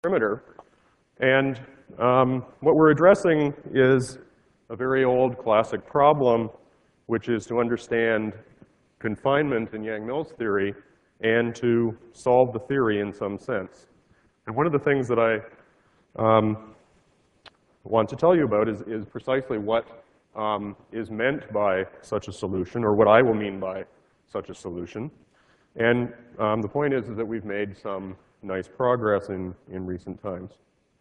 perimeter. And what we're addressing is a very old classic problem, which is to understand confinement in Yang-Mills theory and to solve the theory in some sense. And one of the things that I want to tell you about is precisely what is meant by such a solution, or what I will mean by such a solution. And the point is that we've made some nice progress in recent times.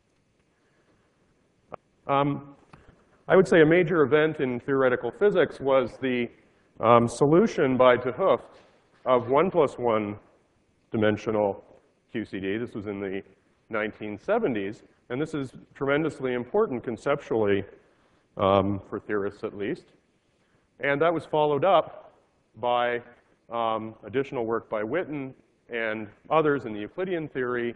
I would say a major event in theoretical physics was the solution by 't Hooft of 1+1 dimensional QCD. This was in the 1970s. And this is tremendously important conceptually, for theorists at least. And that was followed up by additional work by Witten and others in the Euclidean theory.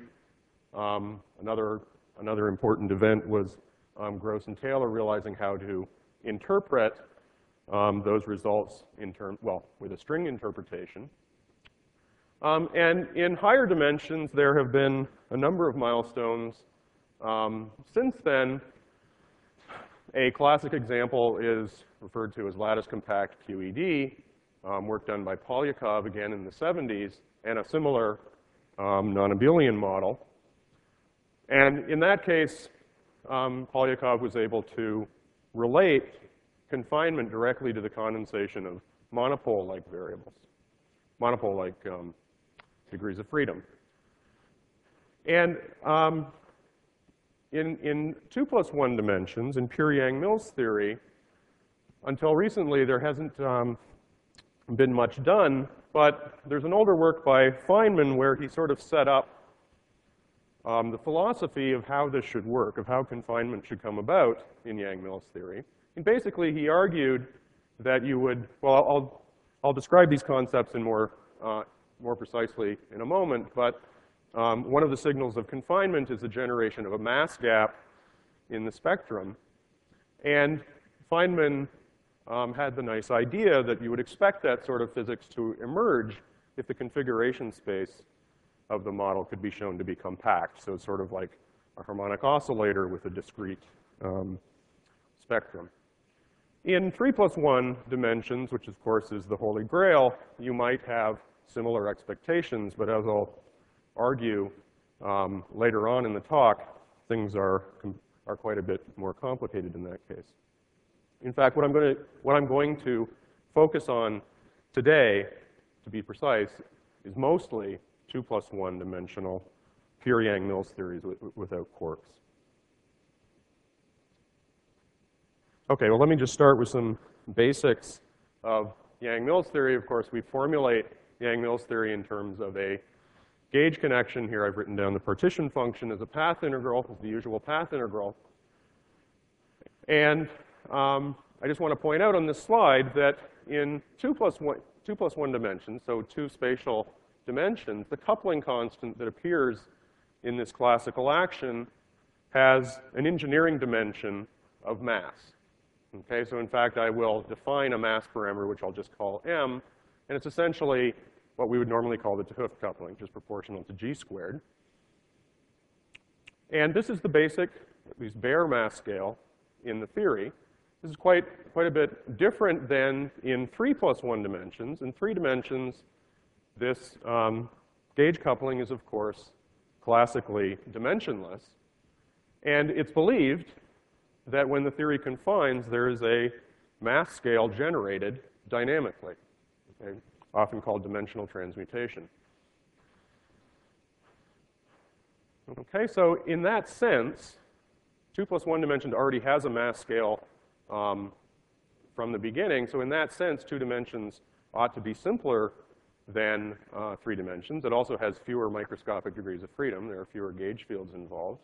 Another important event was Gross and Taylor realizing how to interpret those results with a string interpretation. And in higher dimensions, there have been a number of milestones since then. A classic example is referred to as lattice compact QED, work done by Polyakov again in the 70s, and a similar non-abelian model. And in that case, Polyakov was able to relate confinement directly to the condensation of monopole-like variables, monopole-like degrees of freedom. And in 2+1 dimensions, in pure Yang-Mills theory, until recently there hasn't been much done, but there's an older work by Feynman where he sort of set up the philosophy of how this should work, of how confinement should come about in Yang-Mills theory. And basically, he argued that you would, well, I'll describe these concepts in more precisely in a moment, but one of the signals of confinement is the generation of a mass gap in the spectrum. And Feynman had the nice idea that you would expect that sort of physics to emerge if the configuration space of the model could be shown to be compact. So it's sort of like a harmonic oscillator with a discrete spectrum. In 3+1 dimensions, which of course is the Holy Grail, you might have similar expectations, but as I'll argue later on in the talk, things are quite a bit more complicated in that case. In fact, what I'm going to focus on today, to be precise, is mostly 2+1 dimensional pure Yang-Mills theories without quarks. Okay, well, let me just start with some basics of Yang-Mills theory. Of course, we formulate Yang-Mills theory in terms of a gauge connection. Here I've written down the partition function as a path integral, as the usual path integral. And I just want to point out on this slide that in 2+1 dimensions, so two spatial dimensions, the coupling constant that appears in this classical action has an engineering dimension of mass. Okay, so in fact, I will define a mass parameter, which I'll just call m, and it's essentially what we would normally call the 't Hooft coupling, just proportional to g squared. And this is the basic, at least bare mass scale in the theory. This is quite a bit different than in 3+1 dimensions. In 3 dimensions, this gauge coupling is, of course, classically dimensionless. And it's believed that when the theory confines, there is a mass scale generated dynamically, okay, often called dimensional transmutation. Okay, so in that sense, 2+1 dimensions already has a mass scale from the beginning. So in that sense, 2 dimensions ought to be simpler than 3 dimensions. It also has fewer microscopic degrees of freedom. There are fewer gauge fields involved.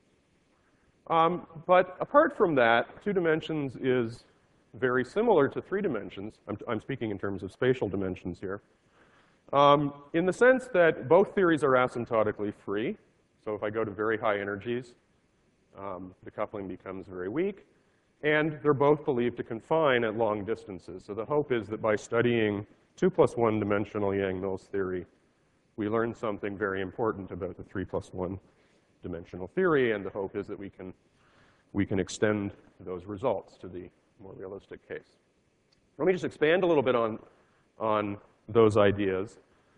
But apart from that, 2 dimensions is very similar to 3 dimensions. I'm speaking in terms of spatial dimensions here. In the sense that both theories are asymptotically free. So if I go to very high energies, the coupling becomes very weak. And they're both believed to confine at long distances. So the hope is that by studying 2+1 dimensional Yang-Mills theory, we learn something very important about the 3+1 dimensional theory, and the hope is that we can extend those results to the more realistic case. Let me just expand a little bit on those ideas.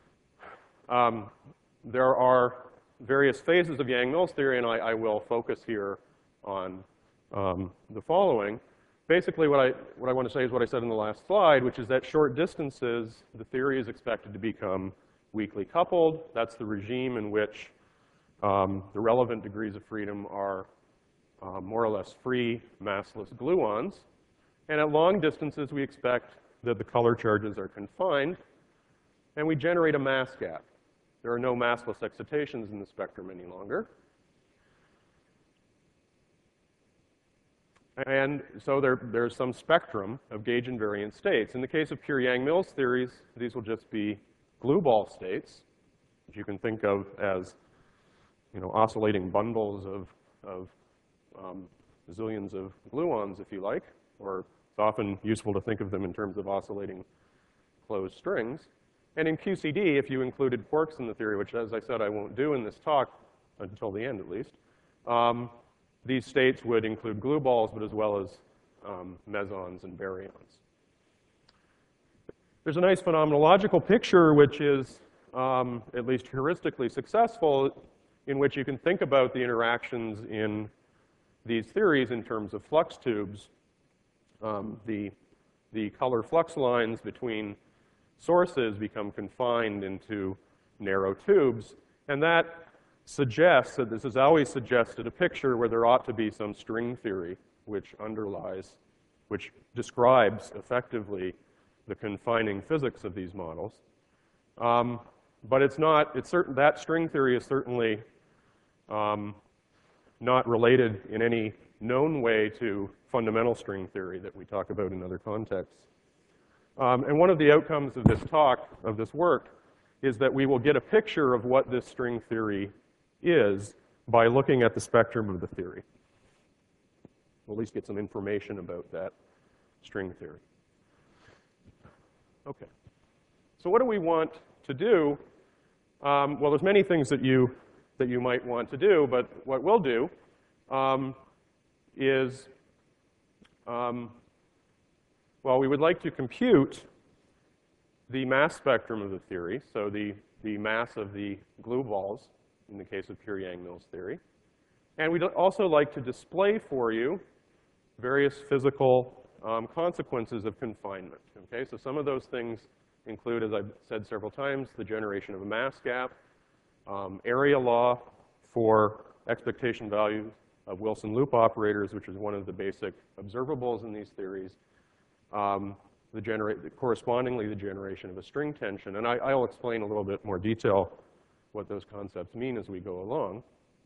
There are various phases of Yang-Mills theory, and I will focus here on the following. Basically, what I want to say is what I said in the last slide, which is that short distances, the theory is expected to become weakly coupled. That's the regime in which the relevant degrees of freedom are more or less free, massless gluons. And at long distances, we expect that the color charges are confined, and we generate a mass gap. There are no massless excitations in the spectrum any longer. And so there's some spectrum of gauge invariant states. In the case of pure Yang-Mills theories, these will just be glue ball states, which you can think of as, oscillating bundles of zillions of gluons, if you like, or it's often useful to think of them in terms of oscillating closed strings. And in QCD, if you included quarks in the theory, which, as I said, I won't do in this talk until the end at least, these states would include glue balls, but as well as mesons and baryons. There's a nice phenomenological picture, which is at least heuristically successful, in which you can think about the interactions in these theories in terms of flux tubes. The color flux lines between sources become confined into narrow tubes, and that suggests that this has always suggested a picture where there ought to be some string theory which underlies, which describes effectively the confining physics of these models. But it's not, that string theory is certainly not related in any known way to fundamental string theory that we talk about in other contexts. And one of the outcomes of this talk, of this work, is that we will get a picture of what this string theory is by looking at the spectrum of the theory. We'll at least get some information about that string theory. Okay. So what do we want to do? Well, there's many things that you might want to do, but what we'll do is, well, we would like to compute the mass spectrum of the theory, so the mass of the glue balls in the case of pure Yang-Mills theory. And we'd also like to display for you various physical consequences of confinement. Okay, so some of those things include, as I've said several times, the generation of a mass gap, area law for expectation values of Wilson loop operators, which is one of the basic observables in these theories, correspondingly the generation of a string tension. And I'll explain a little bit more detail what those concepts mean as we go along.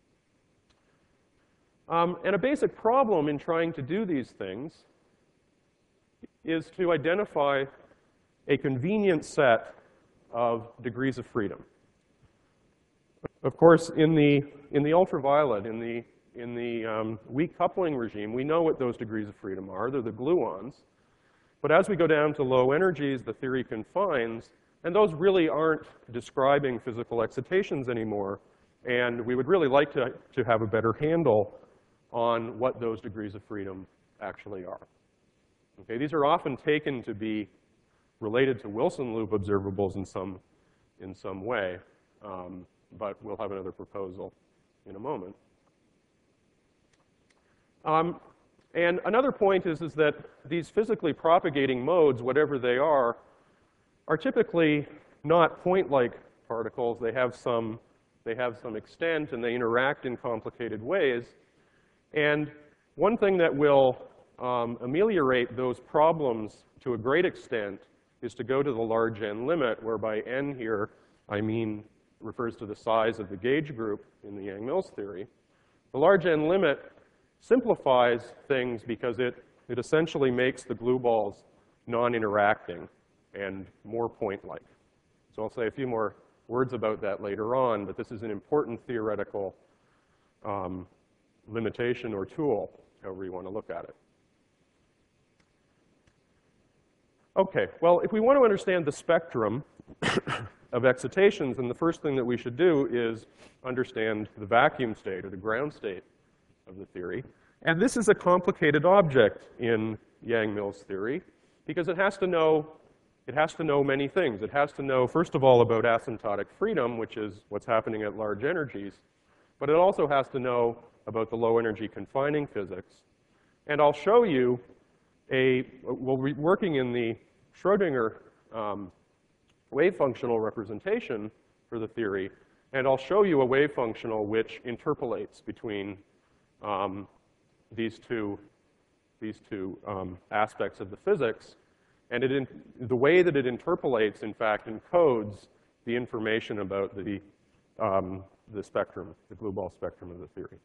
And a basic problem in trying to do these things is to identify a convenient set of degrees of freedom. Of course, in the ultraviolet, in the weak coupling regime, we know what those degrees of freedom are. They're the gluons. But as we go down to low energies, the theory confines, and those really aren't describing physical excitations anymore. And we would really like to have a better handle on what those degrees of freedom actually are. Okay, these are often taken to be related to Wilson loop observables in some way, but we'll have another proposal in a moment. And another point is that these physically propagating modes, whatever they are typically not point-like particles. They have some extent, and they interact in complicated ways. And one thing that will ameliorate those problems to a great extent is to go to the large N limit, whereby N here, I mean, refers to the size of the gauge group in the Yang-Mills theory. The large N limit simplifies things because it essentially makes the glue balls non-interacting and more point-like. So I'll say a few more words about that later on, but this is an important theoretical limitation or tool, however you want to look at it. Okay, well, if we want to understand the spectrum of excitations, and the first thing that we should do is understand the vacuum state or the ground state of the theory. And this is a complicated object in Yang-Mills theory because it has to know many things. It has to know, first of all, about asymptotic freedom, which is what's happening at large energies, but it also has to know about the low energy confining physics. And I'll show you we'll be working in the Schrodinger wave functional representation for the theory, and I'll show you a wave functional which interpolates between these two aspects of the physics. And the way that it interpolates, in fact, encodes the information about the spectrum, the blue ball spectrum of the theory.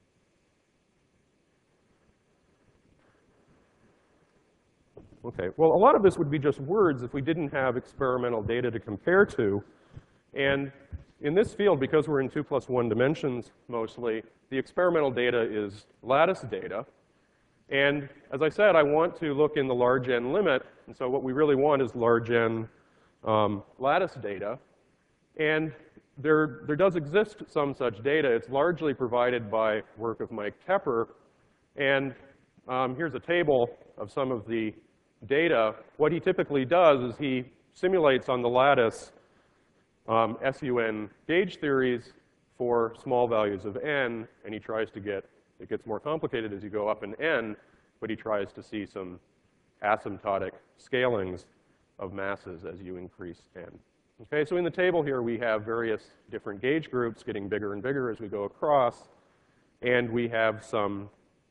Okay, well, a lot of this would be just words if we didn't have experimental data to compare to. And in this field, because we're in 2+1 dimensions mostly, the experimental data is lattice data. And as I said, I want to look in the large N limit. And so what we really want is large N lattice data. And there does exist some such data. It's largely provided by work of Mike Tepper. And here's a table of some of the data. What he typically does is he simulates on the lattice SUN gauge theories for small values of n, and he tries to get, it gets more complicated as you go up in n, but he tries to see some asymptotic scalings of masses as you increase n. Okay, so in the table here we have various different gauge groups getting bigger and bigger as we go across, and we have some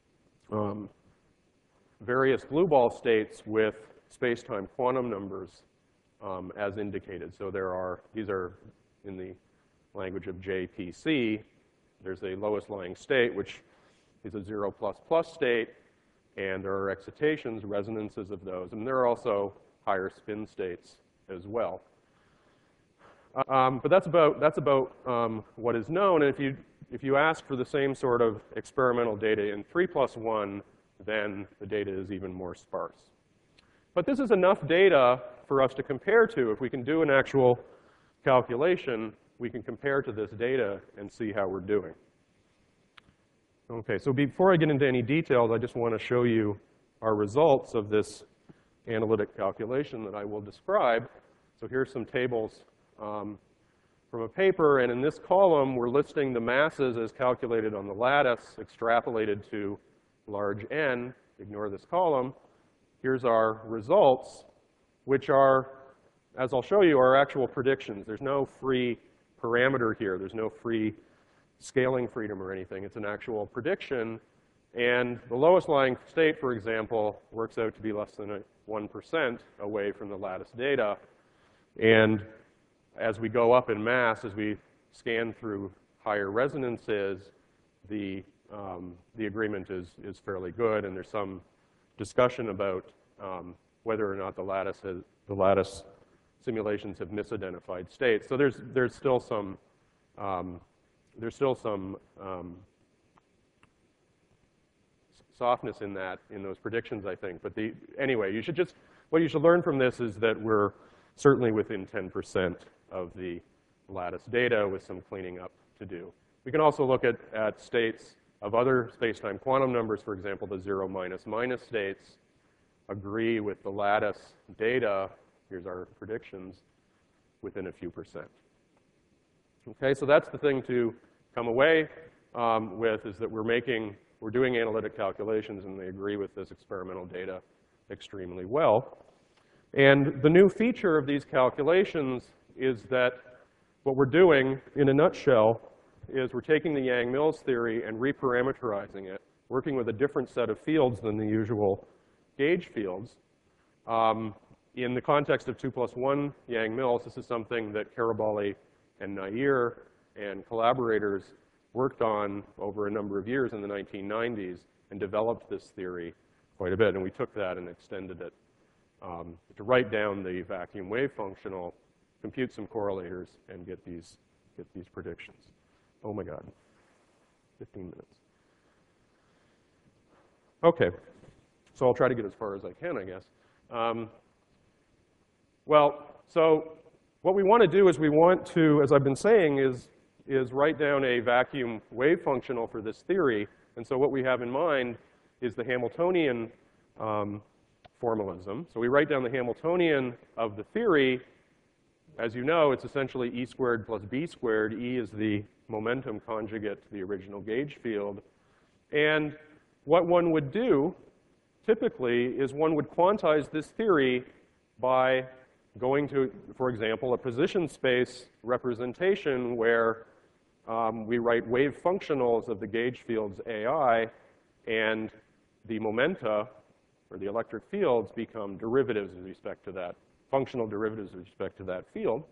various blue ball states with space-time quantum numbers as indicated. So these are in the language of JPC. There's a lowest lying state, which is a 0++ state, and there are excitations, resonances of those, and there are also higher spin states as well. But that's about what is known. And if you ask for the same sort of experimental data in 3+1, then the data is even more sparse. But this is enough data for us to compare to. If we can do an actual calculation, we can compare to this data and see how we're doing. Okay, so before I get into any details, I just want to show you our results of this analytic calculation that I will describe. So here's some tables from a paper, and in this column, we're listing the masses as calculated on the lattice, extrapolated to large N. Ignore this column. Here's our results, which are, as I'll show you, are actual predictions. There's no free parameter here. There's no free scaling freedom or anything. It's an actual prediction. And the lowest lying state, for example, works out to be less than 1% away from the lattice data. And as we go up in mass, as we scan through higher resonances, the agreement is fairly good, and there's some discussion about whether or not the lattice simulations have misidentified states. So there's still some softness in those predictions, I think. But anyway, what you should learn from this is that we're certainly within 10% of the lattice data with some cleaning up to do. We can also look at states of other space-time quantum numbers. For example, the 0-minus states agree with the lattice data. Here's our predictions within a few percent. Okay, so that's the thing to come away with, is that we're doing analytic calculations, and they agree with this experimental data extremely well. And the new feature of these calculations is that what we're doing, in a nutshell, is we're taking the Yang-Mills theory and reparameterizing it, working with a different set of fields than the usual gauge fields. In the context of 2+1 Yang-Mills, this is something that Karabali and Nair and collaborators worked on over a number of years in the 1990s and developed this theory quite a bit. And we took that and extended it to write down the vacuum wave functional, compute some correlators, and get these predictions. Oh my God, 15 minutes. Okay, so I'll try to get as far as I can, I guess. Well, so what we want to do is we want to, as I've been saying, is write down a vacuum wave functional for this theory. And so what we have in mind is the Hamiltonian formalism. So we write down the Hamiltonian of the theory. As you know, it's essentially E squared plus B squared. E is the momentum conjugate to the original gauge field. And what one would do, typically, is one would quantize this theory by going to, for example, a position space representation where we write wave functionals of the gauge fields AI, and the momenta, or the electric fields, become derivatives with respect to that, functional derivatives with respect to that field.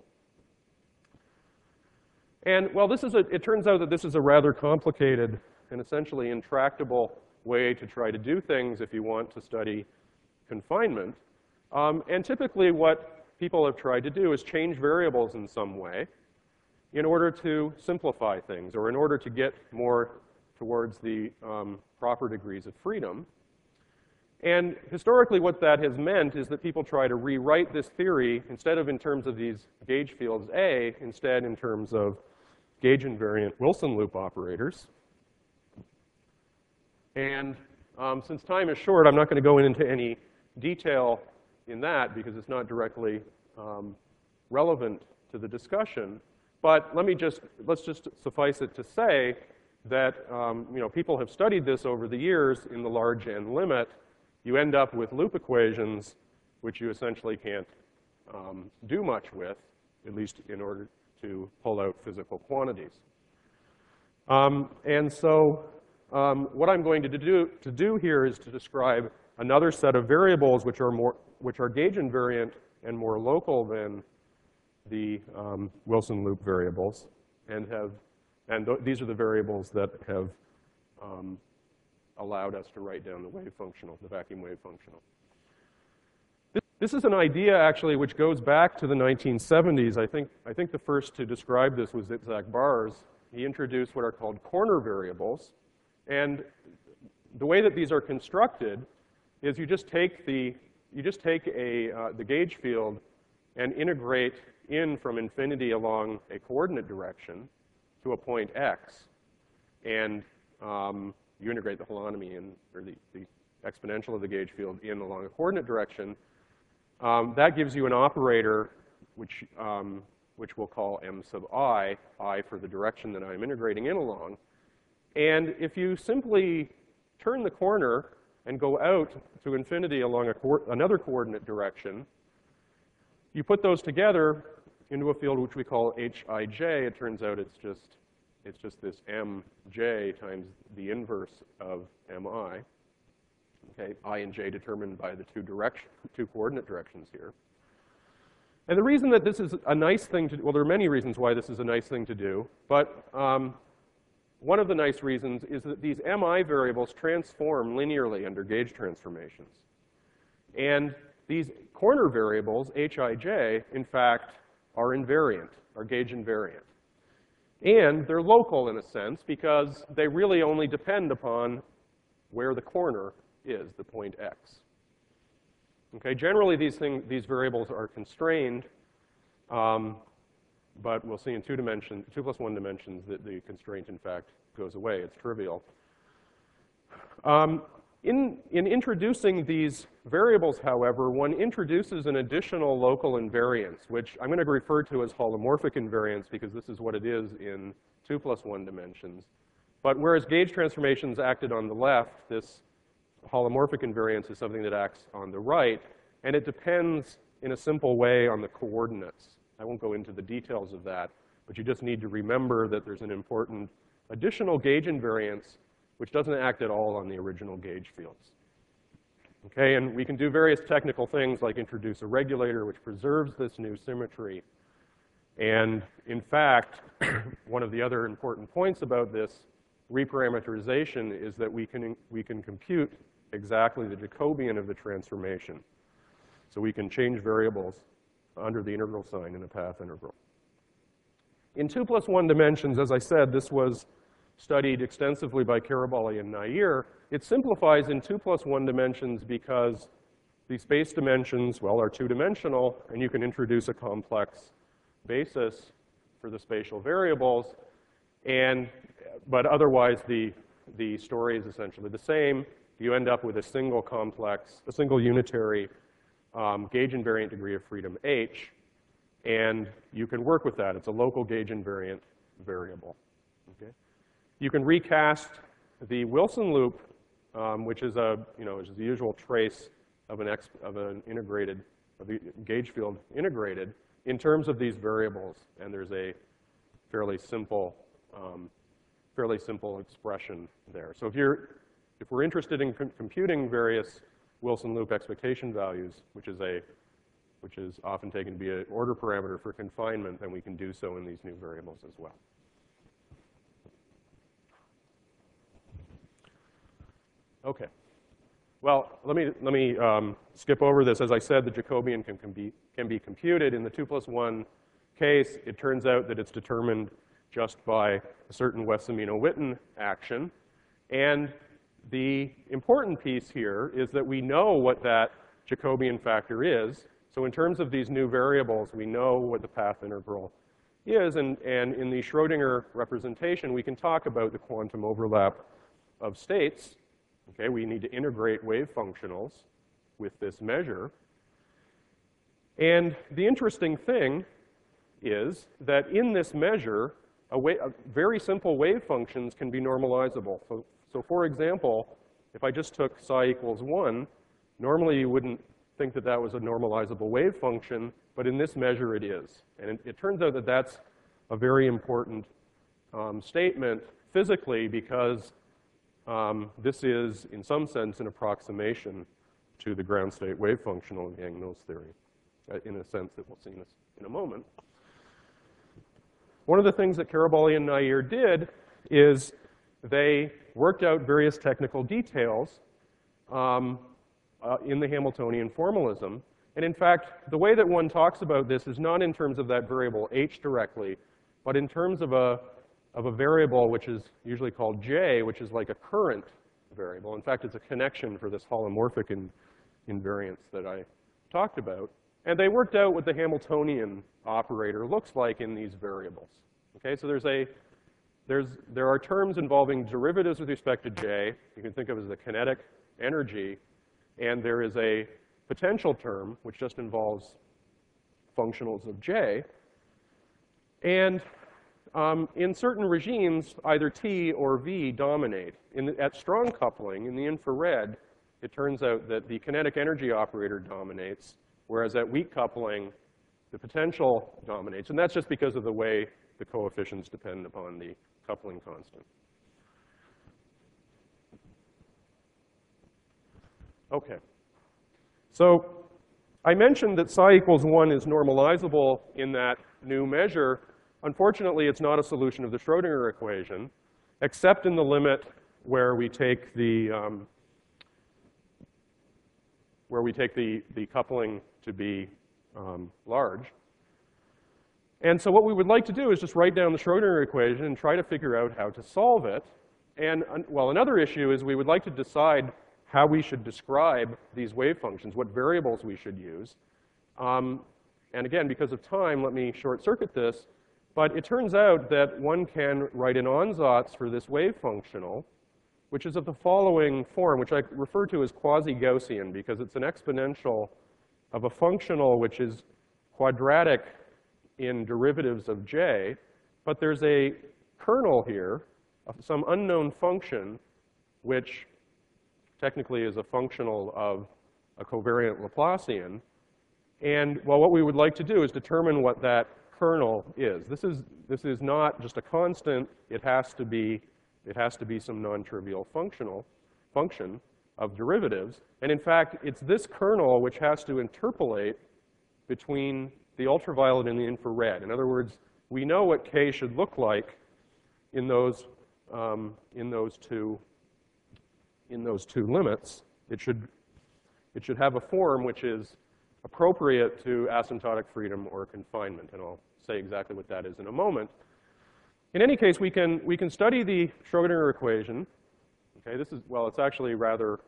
And, well, it turns out that this is a rather complicated and essentially intractable way to try to do things if you want to study confinement. And typically what people have tried to do is change variables in some way in order to simplify things, or in order to get more towards the proper degrees of freedom. And historically what that has meant is that people try to rewrite this theory, instead of in terms of these gauge fields A, instead in terms of gauge invariant Wilson loop operators. And since time is short, I'm not going to go into any detail in that because it's not directly relevant to the discussion. But let's just suffice it to say that people have studied this over the years in the large N limit. You end up with loop equations which you essentially can't do much with, at least in order to pull out physical quantities. And so what I'm going to do here is to describe another set of variables which are gauge invariant and more local than the Wilson loop variables, and these are the variables that have allowed us to write down the wave functional, the vacuum wave functional. This is an idea, actually, which goes back to the 1970s. I think the first to describe this was Itzhak Bars. He introduced what are called corner variables. And the way that these are constructed is you just take the gauge field and integrate in from infinity along a coordinate direction to a point x. And you integrate the holonomy in, or the exponential of the gauge field in along a coordinate direction. That gives you an operator which we'll call m sub I for the direction that I'm integrating in along. And if you simply turn the corner and go out to infinity along another coordinate direction, you put those together into a field which we call Hij. It turns out it's just this mj times the inverse of mi. Okay, I and j determined by the two coordinate directions here. And the reason that this is a nice thing to do, well, there are many reasons why this is a nice thing to do, but one of the nice reasons is that these mi variables transform linearly under gauge transformations. And these corner variables, Hij, in fact, are invariant, are gauge invariant. And they're local in a sense because they really only depend upon where the corner is, the point x. Okay, generally these variables are constrained, but we'll see in 2 plus 1 dimensions that the constraint in fact goes away. It's trivial. In introducing these variables, however, one introduces an additional local invariance, which I'm going to refer to as holomorphic invariance because this is what it is in 2 plus 1 dimensions. But whereas gauge transformations acted on the left, this holomorphic invariance is something that acts on the right, and it depends in a simple way on the coordinates. I won't go into the details of that, but you just need to remember that there's an important additional gauge invariance which doesn't act at all on the original gauge fields. Okay, and we can do various technical things like introduce a regulator which preserves this new symmetry. And in fact, one of the other important points about this reparameterization is that we can compute exactly the Jacobian of the transformation. So we can change variables under the integral sign in a path integral. In 2 plus 1 dimensions, as I said, this was studied extensively by Carabali and Nair. It simplifies in 2 plus 1 dimensions because the space dimensions, well, are 2-dimensional, and you can introduce a complex basis for the spatial variables, but otherwise the story is essentially the same. You end up with a single complex, a single unitary gauge invariant degree of freedom h, and you can work with that. It's a local gauge invariant variable. Okay? You can recast the Wilson loop, which is which is the usual trace of an integrated, of the gauge field integrated, in terms of these variables, and there's a fairly simple expression there. So if we're interested in computing various Wilson loop expectation values, which is often taken to be an order parameter for confinement, then we can do so in these new variables as well. Okay. Well, let me skip over this. As I said, the Jacobian can be computed. In the 2+1 case, it turns out that it's determined just by a certain Wess-Zumino-Witten action. And the important piece here is that we know what that Jacobian factor is. So in terms of these new variables, we know what the path integral is. And in the Schrodinger representation, we can talk about the quantum overlap of states. Okay, we need to integrate wave functionals with this measure. And the interesting thing is that in this measure, very simple wave functions can be normalizable. So for example, if I just took psi equals 1, normally you wouldn't think that that was a normalizable wave function, but in this measure it is. And it turns out that that's a very important statement physically, because this is, in some sense, an approximation to the ground state wave functional of Yang-Mills theory, in a sense that we'll see in a moment. One of the things that Carabali and Nair did is they worked out various technical details in the Hamiltonian formalism. And in fact, the way that one talks about this is not in terms of that variable h directly, but in terms of a variable which is usually called J, which is like a current variable. In fact, it's a connection for this holomorphic invariance that I talked about. And they worked out what the Hamiltonian operator looks like in these variables. Okay, so there are terms involving derivatives with respect to J. You can think of as the kinetic energy. And there is a potential term, which just involves functionals of J. And in certain regimes, either T or V dominate. At strong coupling, in the infrared, it turns out that the kinetic energy operator dominates, whereas at weak coupling, the potential dominates. And that's just because of the way the coefficients depend upon the coupling constant. Okay. So I mentioned that psi equals 1 is normalizable in that new measure. Unfortunately, it's not a solution of the Schrodinger equation, except in the limit where we take the coupling to be large. And so what we would like to do is just write down the Schrodinger equation and try to figure out how to solve it. And, well, another issue is we would like to decide how we should describe these wave functions, what variables we should use. And again, because of time, let me short-circuit this. But it turns out that one can write an ansatz for this wave functional, which is of the following form, which I refer to as quasi-Gaussian, because it's an exponential of a functional which is quadratic in derivatives of J, but there's a kernel here of some unknown function, which technically is a functional of a covariant Laplacian. And, well, what we would like to do is determine what that kernel is. This is not just a constant. It has to be some non-trivial function of derivatives. And in fact, it's this kernel which has to interpolate between the ultraviolet and the infrared. In other words, we know what K should look like in those two limits. It should have a form which is appropriate to asymptotic freedom or confinement, and I'll say exactly what that is in a moment. In any case, we can study the Schrodinger equation. Okay, this is, well, it's actually rather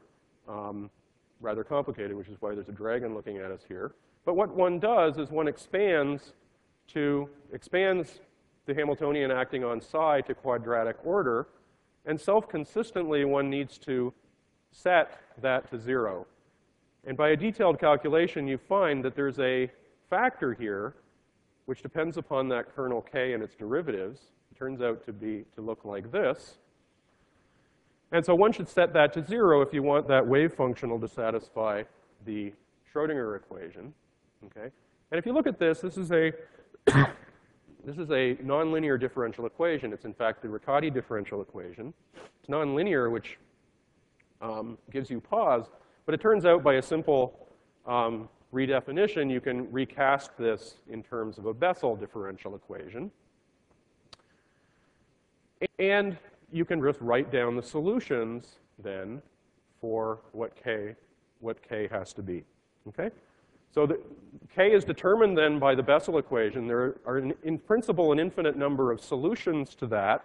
complicated, which is why there's a dragon looking at us here. But what one does is one expands expands the Hamiltonian acting on psi to quadratic order, and self-consistently one needs to set that to 0. And by a detailed calculation, you find that there's a factor here which depends upon that kernel k and its derivatives. It turns out to look like this. And so one should set that to 0 if you want that wave functional to satisfy the Schrodinger equation. Okay? And if you look at this, this is a this is a nonlinear differential equation. It's in fact the Riccati differential equation. It's nonlinear, which gives you pause. But it turns out by a simple redefinition, you can recast this in terms of a Bessel differential equation. And you can just write down the solutions then for what k has to be. Okay? So the k is determined then by the Bessel equation. There are, in principle, an infinite number of solutions to that.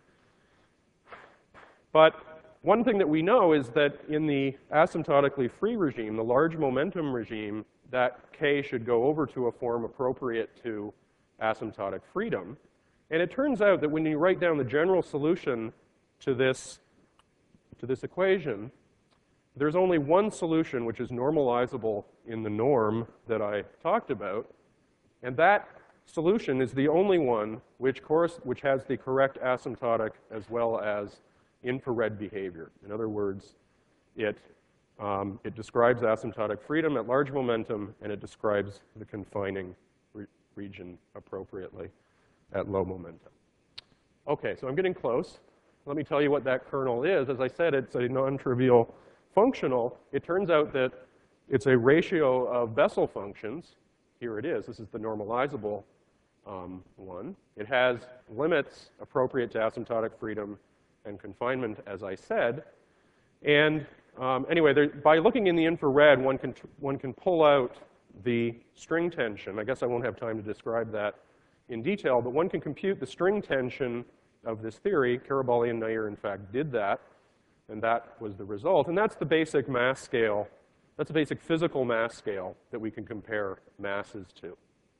But one thing that we know is that in the asymptotically free regime, the large momentum regime, that k should go over to a form appropriate to asymptotic freedom. And it turns out that when you write down the general solution to this equation, there's only one solution which is normalizable in the norm that I talked about. And that solution is the only one which has the correct asymptotic as well as infrared behavior. In other words, it describes asymptotic freedom at large momentum, and it describes the confining region appropriately at low momentum. Okay, so I'm getting close. Let me tell you what that kernel is. As I said, it's a non-trivial functional. It turns out that it's a ratio of Bessel functions. Here it is. This is the normalizable one. It has limits appropriate to asymptotic freedom and confinement, as I said. And anyway, by looking in the infrared, one can pull out the string tension. I guess I won't have time to describe that in detail, but one can compute the string tension of this theory. Karabali and Nair, in fact, did that, and that was the result. And that's the basic mass scale. That's the basic physical mass scale that we can compare masses to.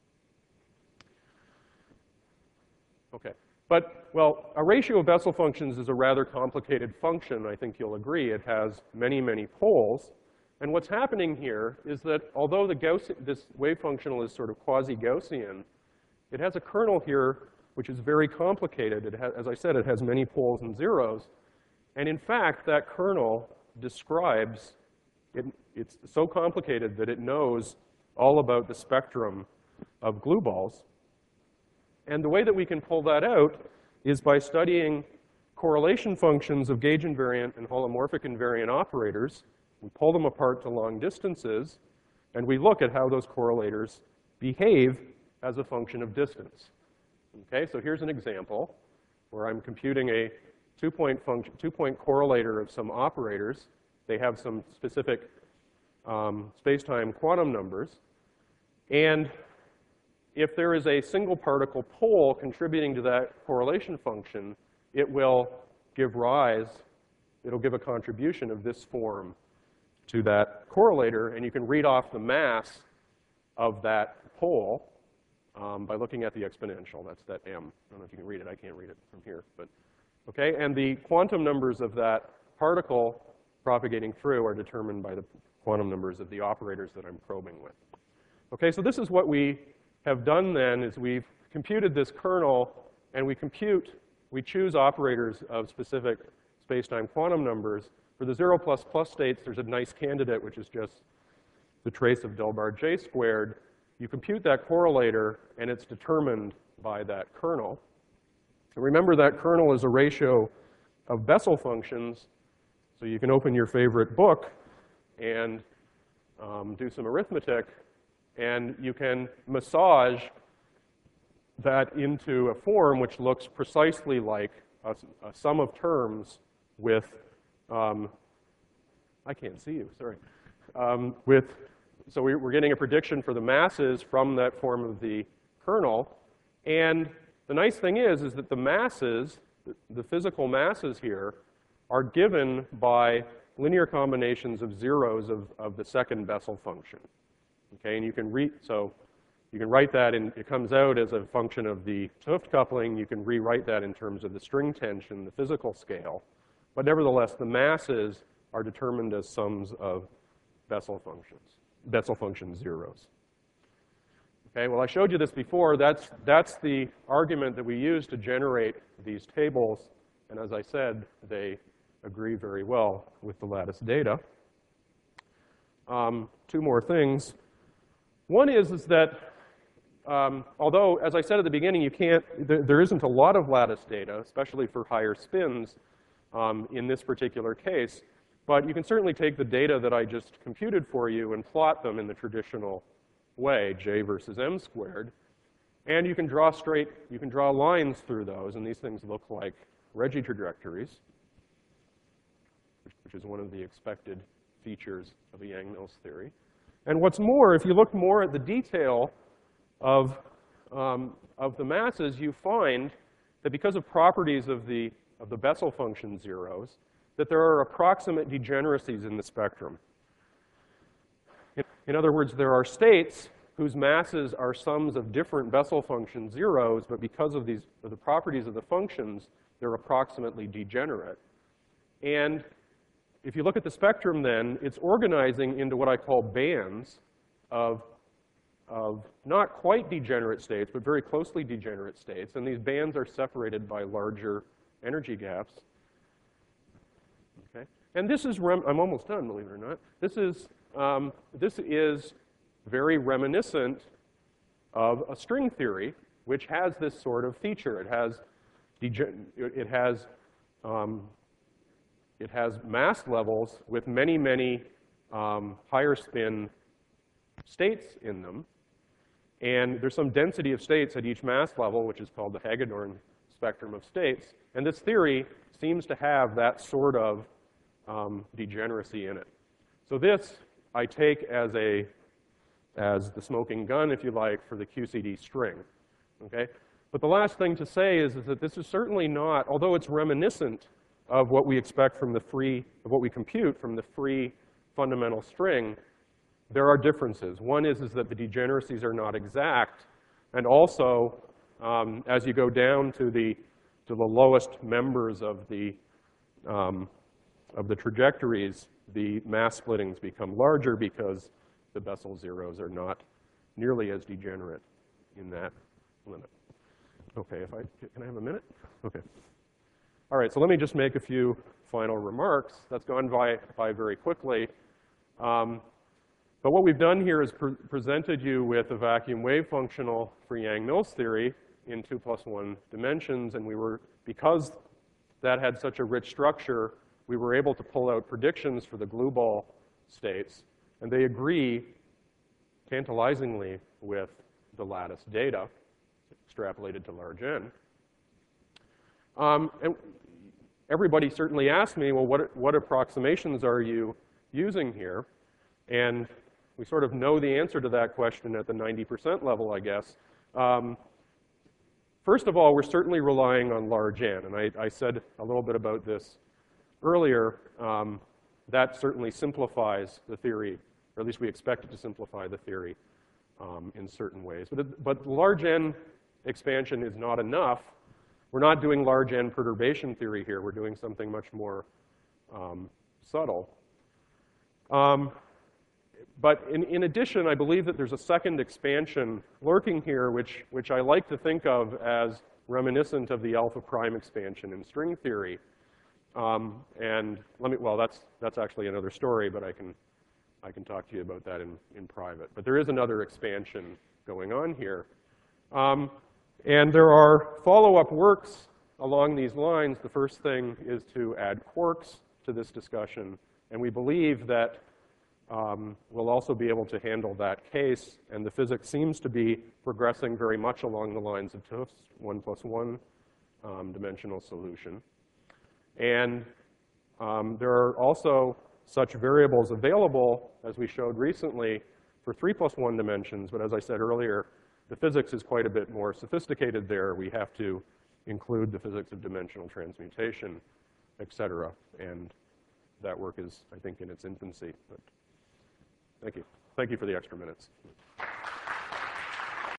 Okay. But, well, a ratio of Bessel functions is a rather complicated function. I think you'll agree. It has many, many poles. And what's happening here is that although this wave functional is sort of quasi-Gaussian, it has a kernel here which is very complicated. As I said, it has many poles and zeros. And in fact, that kernel describes, it's so complicated that it knows all about the spectrum of glue balls. And the way that we can pull that out is by studying correlation functions of gauge invariant and holomorphic invariant operators. We pull them apart to long distances, and we look at how those correlators behave as a function of distance. Okay, so here's an example where I'm computing a two-point correlator of some operators. They have some specific space-time quantum numbers. And if there is a single particle pole contributing to that correlation function, it will give rise, it'll give a contribution of this form to that correlator, and you can read off the mass of that pole by looking at the exponential. That's that m. I don't know if you can read it. I can't read it from here. But okay, and the quantum numbers of that particle propagating through are determined by the quantum numbers of the operators that I'm probing with. Okay, so this is what we have done then, is we've computed this kernel, and we choose operators of specific space-time quantum numbers. For the 0 plus plus states, there's a nice candidate, which is just the trace of del bar J squared. You compute that correlator, and it's determined by that kernel. And remember, that kernel is a ratio of Bessel functions, so you can open your favorite book and do some arithmetic, and you can massage that into a form which looks precisely like a sum of terms with, I can't see you, sorry, so we're getting a prediction for the masses from that form of the kernel. And the nice thing is that the masses, the physical masses here, are given by linear combinations of zeros of the second Bessel function. Okay, and you can You can write that in, it comes out as a function of the 't Hooft coupling. You can rewrite that in terms of the string tension, the physical scale. But nevertheless, the masses are determined as sums of Bessel function zeros. Okay, well, I showed you this before. That's the argument that we use to generate these tables. And as I said, they agree very well with the lattice data. Two more things. One is that although, as I said at the beginning, there isn't a lot of lattice data, especially for higher spins in this particular case, but you can certainly take the data that I just computed for you and plot them in the traditional way, J versus M squared. And you can draw lines through those, and these things look like Regge trajectories, which is one of the expected features of a Yang-Mills theory. And what's more, if you look more at the detail of the masses, you find that because of properties of the Bessel function zeros, that there are approximate degeneracies in the spectrum. In other words, there are states whose masses are sums of different Bessel function zeros, but because of the properties of the functions, they're approximately degenerate. And if you look at the spectrum then, it's organizing into what I call bands of not quite degenerate states, but very closely degenerate states. And these bands are separated by larger energy gaps. Okay? And this is, I'm almost done, believe it or not. This is very reminiscent of a string theory, which has this sort of feature. It has mass levels with many, many higher spin states in them. And there's some density of states at each mass level, which is called the Hagedorn spectrum of states. And this theory seems to have that sort of degeneracy in it. So this I take as the smoking gun, if you like, for the QCD string. Okay? But the last thing to say is that this is certainly not, although it's reminiscent of what we expect from what we compute from the free fundamental string, there are differences. One is that the degeneracies are not exact, and also, as you go down to the lowest members of the trajectories, the mass splittings become larger because the Bessel zeros are not nearly as degenerate in that limit. Okay, can I have a minute? Okay. All right, so let me just make a few final remarks. That's gone by very quickly. But what we've done here is presented you with a vacuum wave functional for Yang-Mills theory in 2+1 dimensions, and because that had such a rich structure, we were able to pull out predictions for the glue ball states, and they agree tantalizingly with the lattice data extrapolated to large N. And everybody certainly asked me, well, what approximations are you using here? And we sort of know the answer to that question at the 90% level, I guess. First of all, we're certainly relying on large N. And I said a little bit about this earlier. That certainly simplifies the theory, or at least we expect it to simplify the theory in certain ways. But large N expansion is not enough. We're not doing large N perturbation theory here. We're doing something much more subtle. But in addition, I believe that there's a second expansion lurking here, which I like to think of as reminiscent of the alpha prime expansion in string theory. And that's actually another story, but I can talk to you about that in private. But there is another expansion going on here. And there are follow-up works along these lines. The first thing is to add quarks to this discussion. And we believe that we'll also be able to handle that case. And the physics seems to be progressing very much along the lines of 't Hooft's 1+1 dimensional solution. And there are also such variables available, as we showed recently, for 3+1 dimensions. But as I said earlier, the physics is quite a bit more sophisticated there. We have to include the physics of dimensional transmutation, et cetera. And that work is, I think, in its infancy. But thank you. Thank you for the extra minutes.